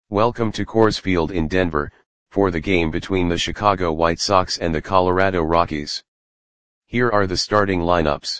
Welcome to Coors Field in Denver, for the game between the Chicago White Sox and the Colorado Rockies. Here are the starting lineups.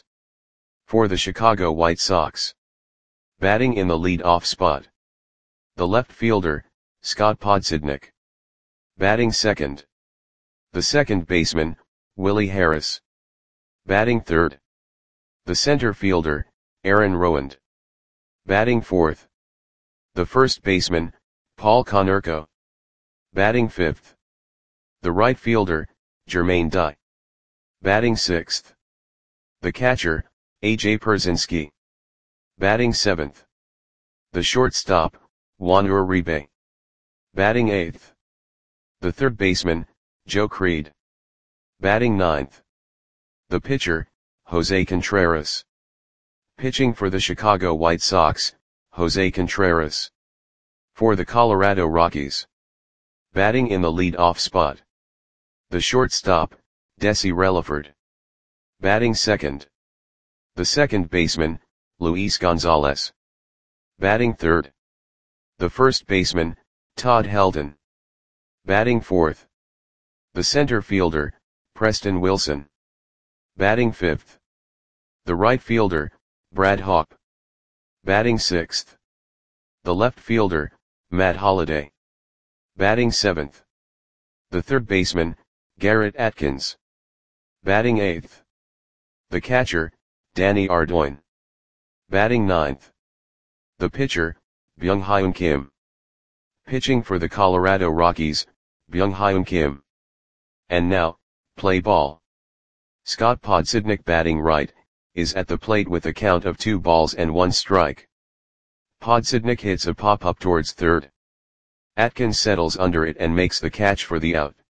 For the Chicago White Sox. Batting in the lead-off spot. The left fielder, Scott Podsednik. Batting second. The second baseman, Willie Harris. Batting third. The center fielder, Aaron Rowand. Batting fourth. The first baseman, Paul Konerko. Batting fifth. The right fielder, Jermaine Dye. Batting sixth. The catcher, A.J. Pierzynski. Batting seventh. The shortstop, Juan Uribe. Batting eighth. The third baseman, Joe Creed. Batting ninth. The pitcher, Jose Contreras. Pitching for the Chicago White Sox, Jose Contreras. For the Colorado Rockies. Batting in the lead-off spot. The shortstop, Desi Relaford. Batting second. The second baseman, Luis Gonzalez. Batting third. The first baseman, Todd Helton. Batting fourth. The center fielder, Preston Wilson. Batting fifth. The right fielder, Brad Hawpe. Batting sixth. The left fielder, Matt Holliday. Batting seventh. The third baseman, Garrett Atkins. Batting eighth. The catcher, Danny Ardoin. Batting ninth. The pitcher, Byung-Hyun Kim. Pitching for the Colorado Rockies, Byung-Hyun Kim. And now, play ball. Scott Podsednik batting right, is at the plate with a count of 2 balls and 1 strike. Podsednik hits a pop-up towards third. Atkins settles under it and makes the catch for the out.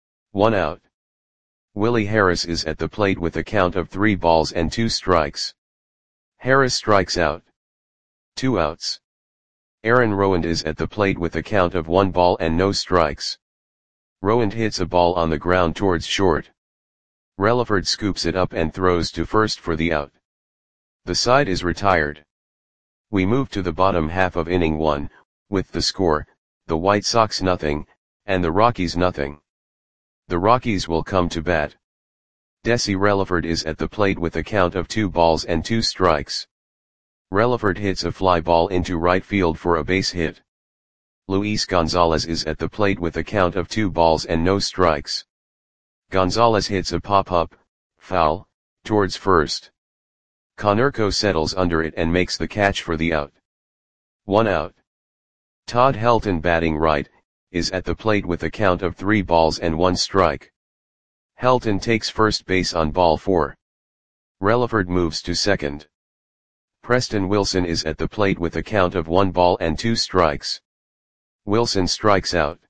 1 out. Willie Harris is at the plate with a count of 3 balls and 2 strikes. Harris strikes out. 2 outs. Aaron Rowand is at the plate with a count of 1 ball and no strikes. Rowand hits a ball on the ground towards short. Relaford scoops it up and throws to first for the out. The side is retired. We move to the bottom half of inning 1, with the score, the White Sox nothing, and the Rockies nothing. The Rockies will come to bat. Desi Relaford is at the plate with a count of 2 balls and 2 strikes. Relaford hits a fly ball into right field for a base hit. Luis Gonzalez is at the plate with a count of 2 balls and no strikes. Gonzalez hits a pop-up, foul, towards first. Konerko settles under it and makes the catch for the out. 1 out. Todd Helton batting right, is at the plate with a count of 3 balls and 1 strike. Helton takes first base on ball 4. Relaford moves to second. Preston Wilson is at the plate with a count of 1 ball and 2 strikes. Wilson strikes out.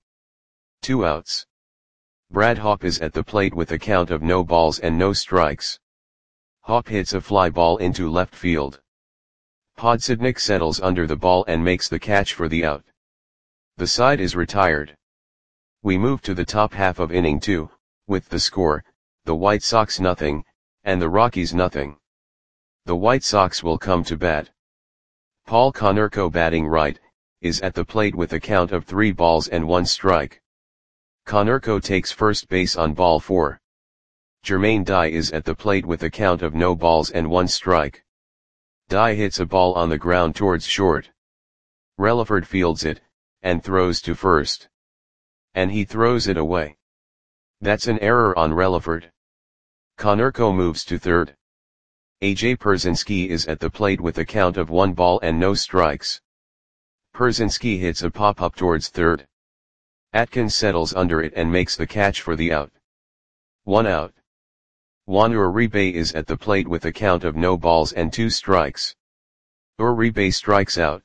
2 outs. Brad Hawpe is at the plate with a count of no balls and no strikes. Hawpe hits a fly ball into left field. Podsednik settles under the ball and makes the catch for the out. The side is retired. We move to the top half of inning 2, with the score, the White Sox nothing, and the Rockies nothing. The White Sox will come to bat. Paul Konerko batting right, is at the plate with a count of 3 balls and 1 strike. Konerko takes first base on ball 4. Jermaine Dye is at the plate with a count of no balls and 1 strike. Dye hits a ball on the ground towards short. Relaford fields it, and throws to first. And he throws it away. That's an error on Relaford. Konerko moves to third. A.J. Pierzynski is at the plate with a count of 1 ball and no strikes. Pierzynski hits a pop-up towards third. Atkins settles under it and makes the catch for the out. 1 out. Juan Uribe is at the plate with a count of no balls and 2 strikes. Uribe strikes out.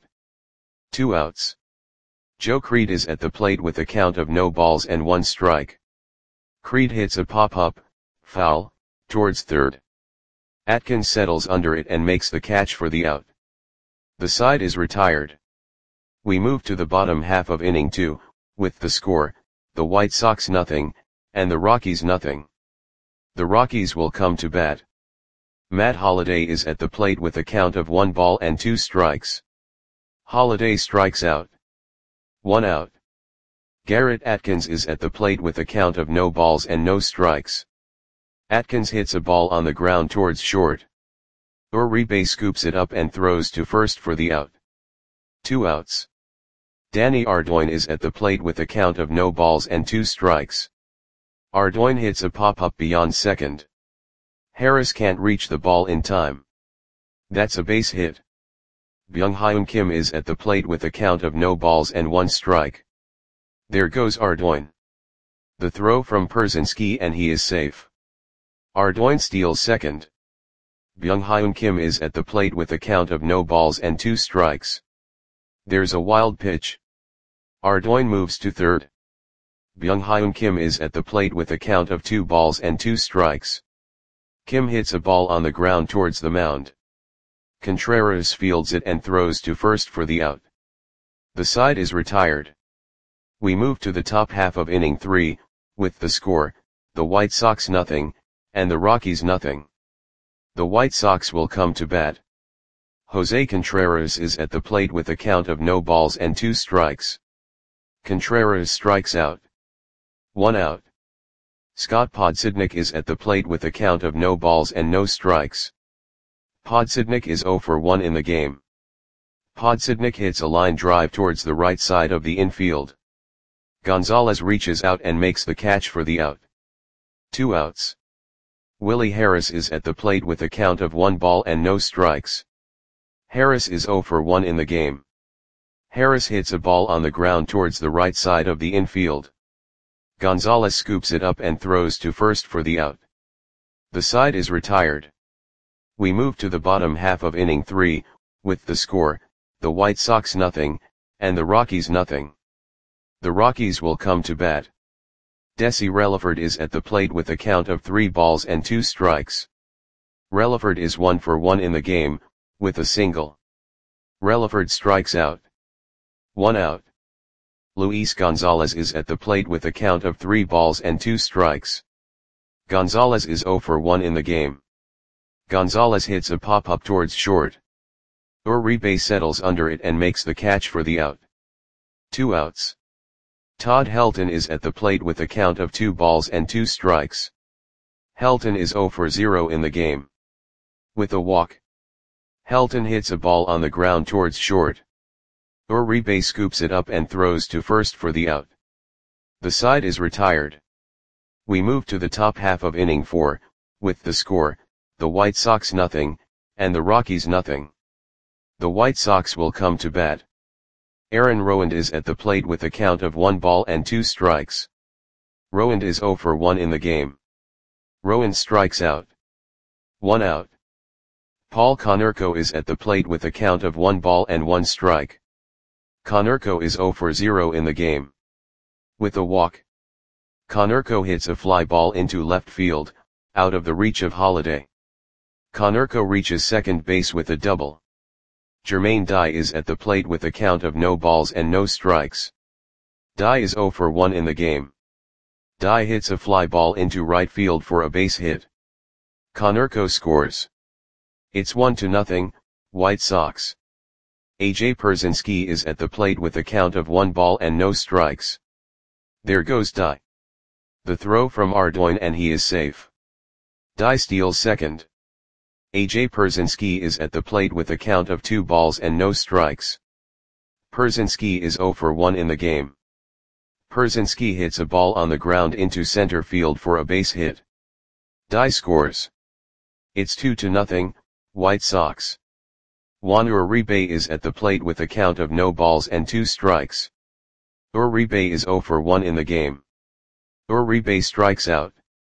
2 outs. Joe Creed is at the plate with a count of no balls and 1 strike. Creed hits a pop-up, foul, towards third. Atkins settles under it and makes the catch for the out. The side is retired. We move to the bottom half of inning 2, with the score, the White Sox nothing, and the Rockies nothing. The Rockies will come to bat. Matt Holliday is at the plate with a count of 1 ball and 2 strikes. Holliday strikes out. 1 out. Garrett Atkins is at the plate with a count of no balls and no strikes. Atkins hits a ball on the ground towards short. Uribe scoops it up and throws to first for the out. 2 outs. Danny Ardoin is at the plate with a count of no balls and 2 strikes. Ardoin hits a pop-up beyond second. Harris can't reach the ball in time. That's a base hit. Byung-Hyun Kim is at the plate with a count of no balls and 1 strike. There goes Ardoin. The throw from Pierzynski and he is safe. Ardoin steals second. Byung-Hyun Kim is at the plate with a count of no balls and 2 strikes. There's a wild pitch. Ardoin moves to third. Byung-Hyun Kim is at the plate with a count of 2 balls and 2 strikes. Kim hits a ball on the ground towards the mound. Contreras fields it and throws to first for the out. The side is retired. We move to the top half of inning 3, with the score, the White Sox nothing, and the Rockies nothing. The White Sox will come to bat. Jose Contreras is at the plate with a count of no balls and 2 strikes. Contreras strikes out. 1 out. Scott Podsednik is at the plate with a count of no balls and no strikes. Podsednik is 0 for 1 in the game. Podsednik hits a line drive towards the right side of the infield. Gonzalez reaches out and makes the catch for the out. 2 outs. Willie Harris is at the plate with a count of 1 ball and no strikes. Harris is 0 for 1 in the game. Harris hits a ball on the ground towards the right side of the infield. Gonzalez scoops it up and throws to first for the out. The side is retired. We move to the bottom half of inning 3, with the score, the White Sox nothing, and the Rockies nothing. The Rockies will come to bat. Desi Relaford is at the plate with a count of 3 balls and 2 strikes. Relaford is 1 for 1 in the game, with a single. Relaford strikes out. 1 out. Luis Gonzalez is at the plate with a count of 3 balls and 2 strikes. Gonzalez is 0 for 1 in the game. Gonzalez hits a pop-up towards short. Uribe settles under it and makes the catch for the out. 2 outs. Todd Helton is at the plate with a count of 2 balls and 2 strikes. Helton is 0 for 0 in the game. With a walk. Helton hits a ball on the ground towards short. Uribe scoops it up and throws to first for the out. The side is retired. We move to the top half of inning 4, with the score, the White Sox nothing, and the Rockies nothing. The White Sox will come to bat. Aaron Rowand is at the plate with a count of 1 ball and 2 strikes. Rowand is 0 for 1 in the game. Rowand strikes out. 1 out. Paul Konerko is at the plate with a count of 1 ball and 1 strike. Konerko is 0 for 0 in the game. With a walk. Konerko hits a fly ball into left field, out of the reach of Holliday. Konerko reaches second base with a double. Jermaine Dye is at the plate with a count of no balls and no strikes. Dye is 0 for 1 in the game. Dye hits a fly ball into right field for a base hit. Konerko scores. It's 1-0, White Sox. AJ Pierzynski is at the plate with a count of 1 ball and no strikes. There goes Dye. The throw from Ardoin and he is safe. Dye steals second. AJ Pierzynski is at the plate with a count of 2 balls and no strikes. Pierzynski is 0 for 1 in the game. Pierzynski hits a ball on the ground into center field for a base hit. Dye scores. It's 2-0, White Sox. Juan Uribe is at the plate with a count of no balls and 2 strikes. Uribe is 0 for 1 in the game. Uribe strikes out.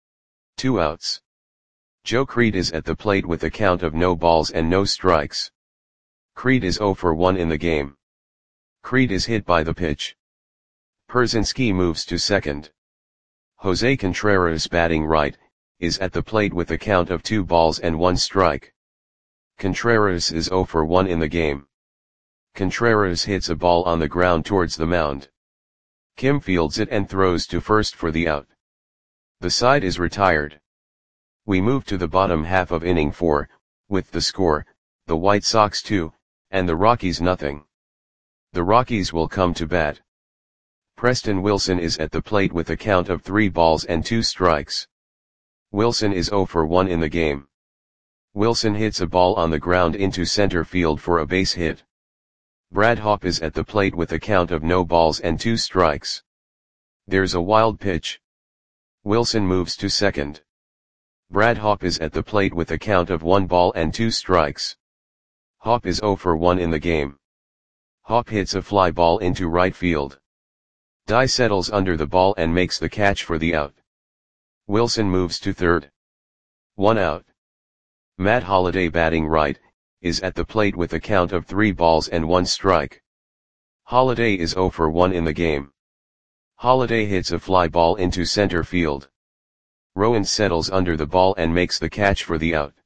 2 outs. Joe Creed is at the plate with a count of no balls and no strikes. Creed is 0 for 1 in the game. Creed is hit by the pitch. Pierzynski moves to second. Jose Contreras, batting right, is at the plate with a count of 2 balls and 1 strike. Contreras is 0 for 1 in the game. Contreras hits a ball on the ground towards the mound. Kim fields it and throws to first for the out. The side is retired. We move to the bottom half of inning 4, with the score, the White Sox 2, and the Rockies nothing. The Rockies will come to bat. Preston Wilson is at the plate with a count of 3 balls and 2 strikes. Wilson is 0 for 1 in the game. Wilson hits a ball on the ground into center field for a base hit. Brad Hawpe is at the plate with a count of no balls and 2 strikes. There's a wild pitch. Wilson moves to second. Brad Hawpe is at the plate with a count of 1 ball and 2 strikes. Hawpe is 0 for 1 in the game. Hawpe hits a fly ball into right field. Dye settles under the ball and makes the catch for the out. Wilson moves to third. 1 out. Matt Holliday, batting right, is at the plate with a count of 3 balls and 1 strike. Holliday is 0 for 1 in the game. Holliday hits a fly ball into center field. Rowan settles under the ball and makes the catch for the out.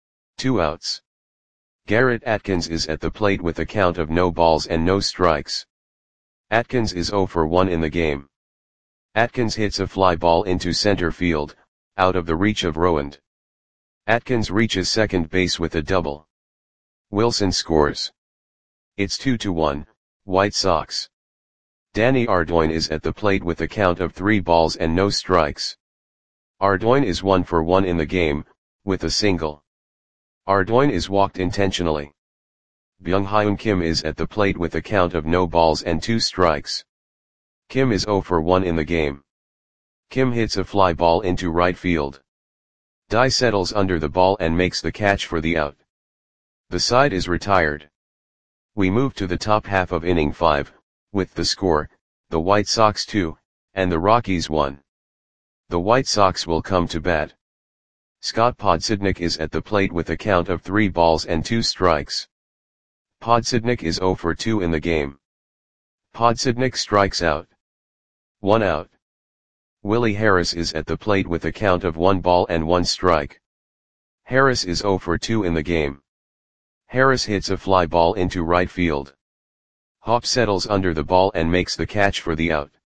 2 outs. Garrett Atkins is at the plate with a count of no balls and no strikes. Atkins is 0 for 1 in the game. Atkins hits a fly ball into center field, out of the reach of Rowan. Atkins reaches second base with a double. Wilson scores. It's 2-1, White Sox. Danny Ardoin is at the plate with a count of 3 balls and no strikes. Ardoin is 1 for 1 in the game, with a single. Ardoin is walked intentionally. Byung-Hyun Kim is at the plate with a count of no balls and 2 strikes. Kim is 0 for 1 in the game. Kim hits a fly ball into right field. Dye settles under the ball and makes the catch for the out. The side is retired. We move to the top half of inning 5, with the score, the White Sox 2, and the Rockies 1. The White Sox will come to bat. Scott Podsednik is at the plate with a count of 3 balls and 2 strikes. Podsednik is 0 for 2 in the game. Podsednik strikes out. 1 out. Willie Harris is at the plate with a count of 1 ball and 1 strike. Harris is 0 for 2 in the game. Harris hits a fly ball into right field. Hawpe settles under the ball and makes the catch for the out.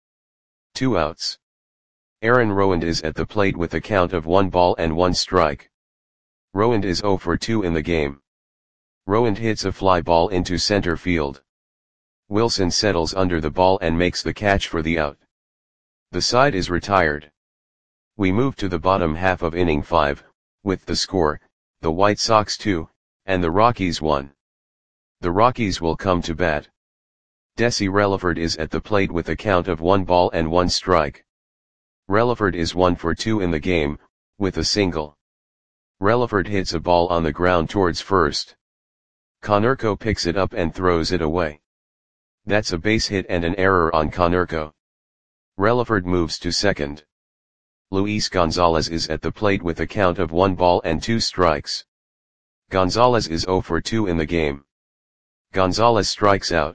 2 outs. Aaron Rowand is at the plate with a count of 1 ball and 1 strike. Rowand is 0 for 2 in the game. Rowand hits a fly ball into center field. Wilson settles under the ball and makes the catch for the out. The side is retired. We move to the bottom half of inning 5, with the score, the White Sox 2, and the Rockies 1. The Rockies will come to bat. Desi Relaford is at the plate with a count of 1 ball and 1 strike. Relaford is 1 for 2 in the game, with a single. Relaford hits a ball on the ground towards first. Konerko picks it up and throws it away. That's a base hit and an error on Konerko. Relaford moves to second. Luis Gonzalez is at the plate with a count of 1 ball and 2 strikes. Gonzalez is 0 for 2 in the game. Gonzalez strikes out.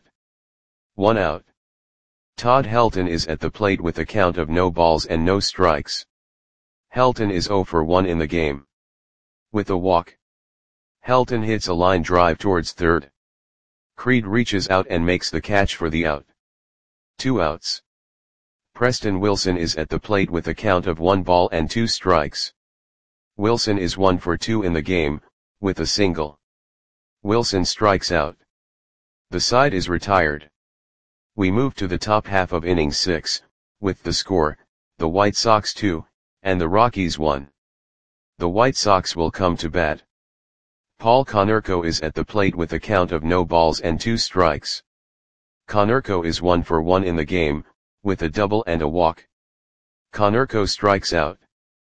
1 out. Todd Helton is at the plate with a count of no balls and no strikes. Helton is 0 for 1 in the game. With a walk. Helton hits a line drive towards third. Creed reaches out and makes the catch for the out. 2 outs. Preston Wilson is at the plate with a count of 1 ball and 2 strikes. Wilson is 1 for 2 in the game, with a single. Wilson strikes out. The side is retired. We move to the top half of inning 6, with the score, the White Sox 2, and the Rockies 1. The White Sox will come to bat. Paul Konerko is at the plate with a count of no balls and 2 strikes. Konerko is 1 for 1 in the game, with a double and a walk. Konerko strikes out.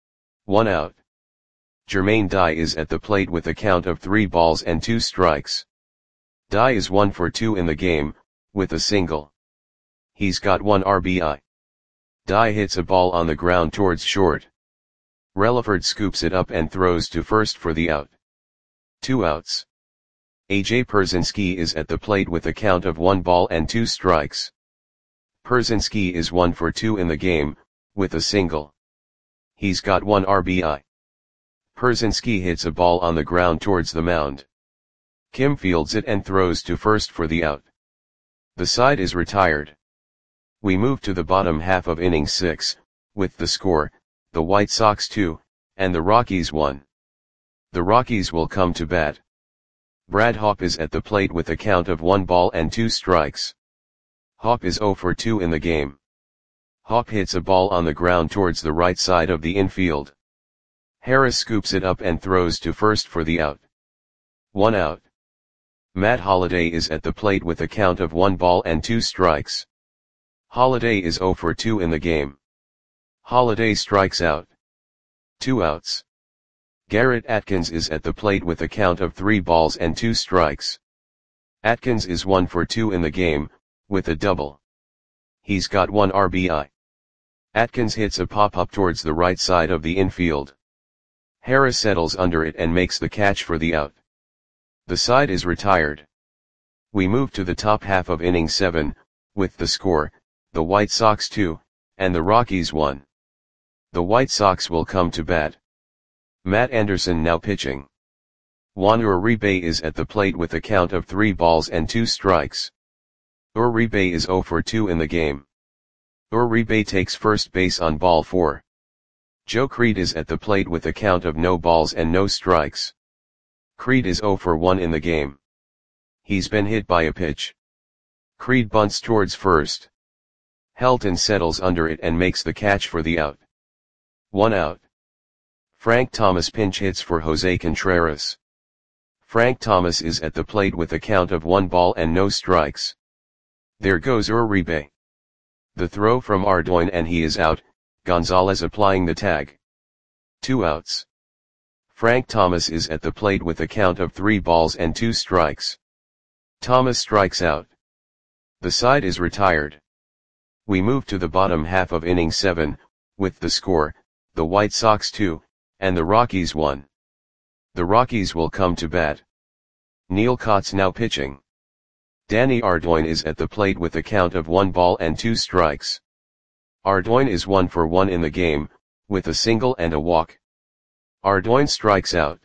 1 out. Jermaine Dye is at the plate with a count of 3 balls and 2 strikes. Dye is 1 for 2 in the game, with a single. He's got 1 RBI. Dye hits a ball on the ground towards short. Relaford scoops it up and throws to first for the out. 2 outs. AJ Pierzynski is at the plate with a count of 1 ball and 2 strikes. Pierzynski is 1 for 2 in the game, with a single. He's got 1 RBI. Pierzynski hits a ball on the ground towards the mound. Kim fields it and throws to first for the out. The side is retired. We move to the bottom half of inning 6, with the score, the White Sox 2, and the Rockies 1. The Rockies will come to bat. Brad Hawpe is at the plate with a count of 1 ball and 2 strikes. Hawpe is 0 for 2 in the game. Hawk hits a ball on the ground towards the right side of the infield. Harris scoops it up and throws to first for the out. 1 out. Matt Holliday is at the plate with a count of 1 ball and 2 strikes. Holliday is 0 for 2 in the game. Holliday strikes out. 2 outs. Garrett Atkins is at the plate with a count of 3 balls and 2 strikes. Atkins is 1 for 2 in the game, with a double. He's got 1 RBI. Atkins hits a pop-up towards the right side of the infield. Harris settles under it and makes the catch for the out. The side is retired. We move to the top half of inning 7, with the score, the White Sox 2, and the Rockies 1. The White Sox will come to bat. Matt Anderson now pitching. Juan Uribe is at the plate with a count of 3 balls and 2 strikes. Uribe is 0 for 2 in the game. Uribe takes first base on ball 4. Joe Creed is at the plate with a count of no balls and no strikes. Creed is 0 for 1 in the game. He's been hit by a pitch. Creed bunts towards first. Helton settles under it and makes the catch for the out. 1 out. Frank Thomas pinch hits for Jose Contreras. Frank Thomas is at the plate with a count of 1 ball and no strikes. There goes Uribe. The throw from Ardoin and he is out, Gonzalez applying the tag. 2 outs. Frank Thomas is at the plate with a count of 3 balls and 2 strikes. Thomas strikes out. The side is retired. We move to the bottom half of inning 7, with the score, the White Sox 2, and the Rockies 1. The Rockies will come to bat. Neil Kotz now pitching. Danny Ardoin is at the plate with a count of 1 ball and 2 strikes. Ardoin is 1 for 1 in the game, with a single and a walk. Ardoin strikes out.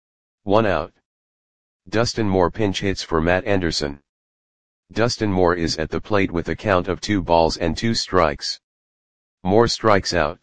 1 out. Dustin Moore pinch hits for Matt Anderson. Dustin Moore is at the plate with a count of 2 balls and 2 strikes. Moore strikes out.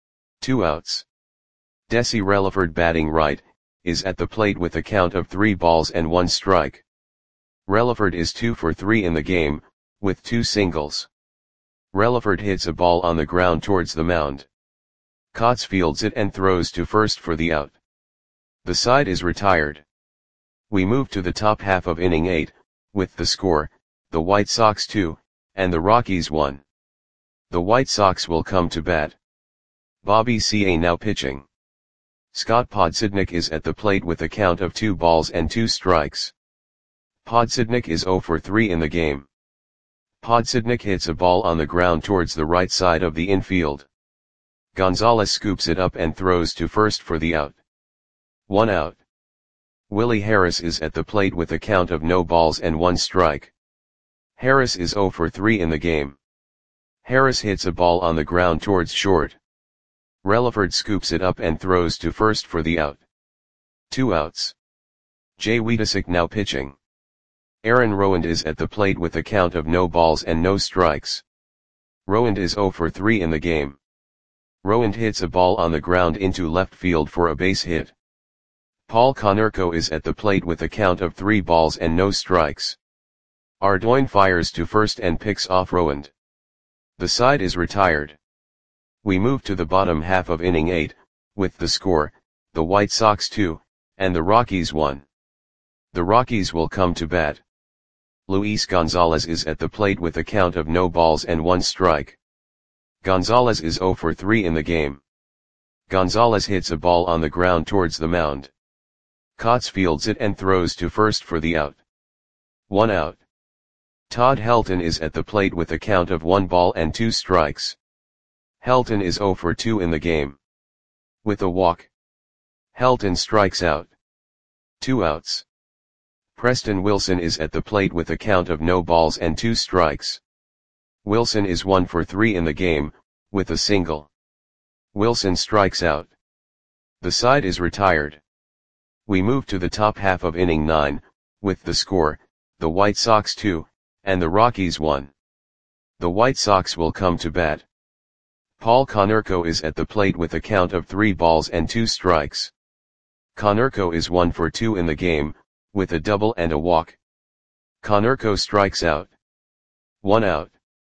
2 outs. Desi Relaford batting right, is at the plate with a count of 3 balls and 1 strike. Relaford is 2 for 3 in the game, with 2 singles. Relaford hits a ball on the ground towards the mound. Kotz fields it and throws to first for the out. The side is retired. We move to the top half of inning 8, with the score, the White Sox 2, and the Rockies 1. The White Sox will come to bat. Bobby Ca now pitching. Scott Podsednik is at the plate with a count of 2 balls and 2 strikes. Podsednik is 0 for 3 in the game. Podsednik hits a ball on the ground towards the right side of the infield. Gonzalez scoops it up and throws to first for the out. 1 out. Willie Harris is at the plate with a count of no balls and 1 strike. Harris is 0 for 3 in the game. Harris hits a ball on the ground towards short. Relaford scoops it up and throws to first for the out. 2 outs. Jay Wiedesick now pitching. Aaron Rowand is at the plate with a count of no balls and no strikes. Rowand is 0 for 3 in the game. Rowand hits a ball on the ground into left field for a base hit. Paul Konerko is at the plate with a count of 3 balls and no strikes. Ardoin fires to first and picks off Rowand. The side is retired. We move to the bottom half of inning 8, with the score, the White Sox 2, and the Rockies 1. The Rockies will come to bat. Luis Gonzalez is at the plate with a count of no balls and 1 strike. Gonzalez is 0 for 3 in the game. Gonzalez hits a ball on the ground towards the mound. Kotz fields it and throws to first for the out. 1 out. Todd Helton is at the plate with a count of 1 ball and 2 strikes. Helton is 0 for 2 in the game. With a walk. Helton strikes out. 2 outs. Preston Wilson is at the plate with a count of no balls and 2 strikes. Wilson is 1 for 3 in the game, with a single. Wilson strikes out. The side is retired. We move to the top half of inning 9, with the score, the White Sox 2, and the Rockies 1. The White Sox will come to bat. Paul Konerko is at the plate with a count of 3 balls and 2 strikes. Konerko is 1 for 2 in the game, with a double and a walk. Konerko strikes out. 1 out.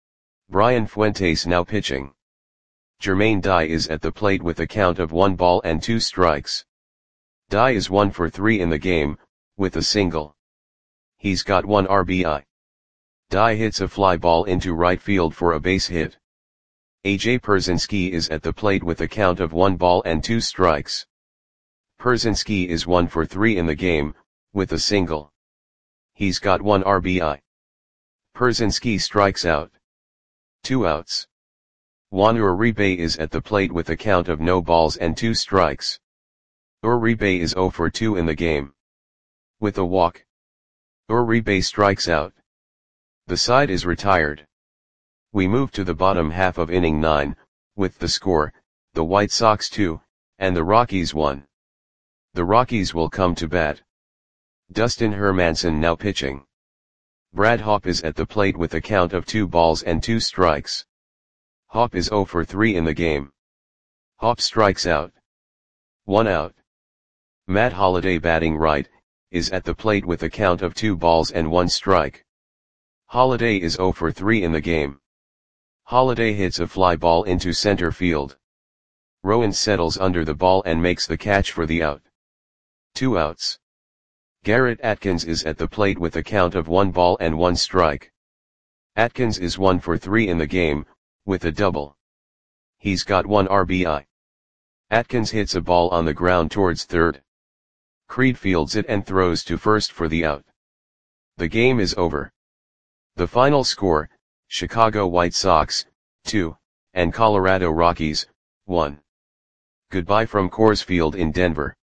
Brian Fuentes now pitching. Jermaine Dye is at the plate with a count of 1 ball and 2 strikes. Dye is 1 for 3 in the game, with a single. He's got 1 RBI. Dye hits a fly ball into right field for a base hit. AJ Pierzynski is at the plate with a count of 1 ball and 2 strikes. Pierzynski is 1 for 3 in the game, with a single. He's got 1 RBI. Pierzynski strikes out. 2 outs. Juan Uribe is at the plate with a count of no balls and 2 strikes. Uribe is 0 for 2 in the game. With a walk. Uribe strikes out. The side is retired. We move to the bottom half of inning 9, with the score, the White Sox 2, and the Rockies 1. The Rockies will come to bat. Dustin Hermanson now pitching. Brad Hawpe is at the plate with a count of 2 balls and 2 strikes. Hawpe is 0 for 3 in the game. Hawpe strikes out. 1 out. Matt Holliday batting right, is at the plate with a count of 2 balls and 1 strike. Holliday is 0 for 3 in the game. Holliday hits a fly ball into center field. Rowan settles under the ball and makes the catch for the out. 2 outs. Garrett Atkins is at the plate with a count of 1 ball and 1 strike. Atkins is 1 for 3 in the game, with a double. He's got 1 RBI. Atkins hits a ball on the ground towards third. Creed fields it and throws to first for the out. The game is over. The final score, Chicago White Sox, 2, and Colorado Rockies, 1. Goodbye from Coors Field in Denver.